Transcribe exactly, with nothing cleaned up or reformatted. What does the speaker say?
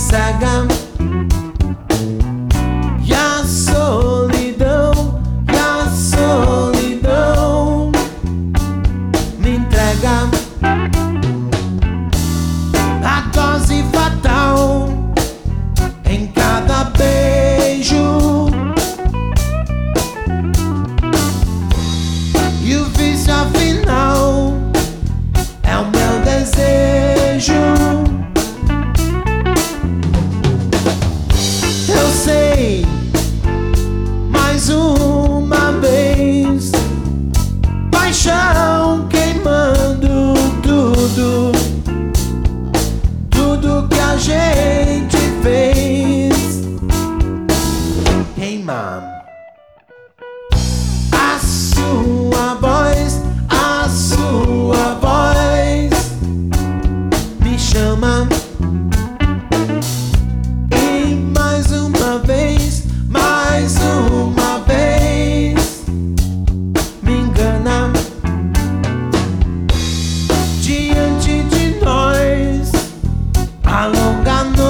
cega. E a solidão, e a solidão me entrega a dose fatal em cada beijo. E o vício afinal é o meu desejo. Eu sei, mais uma vez, paixão queimando tudo, tudo que a gente fez queimar. A sua voz, a sua voz me chama. E mais uma vez, mais uma vez me engana. Diante de nós, a longa noite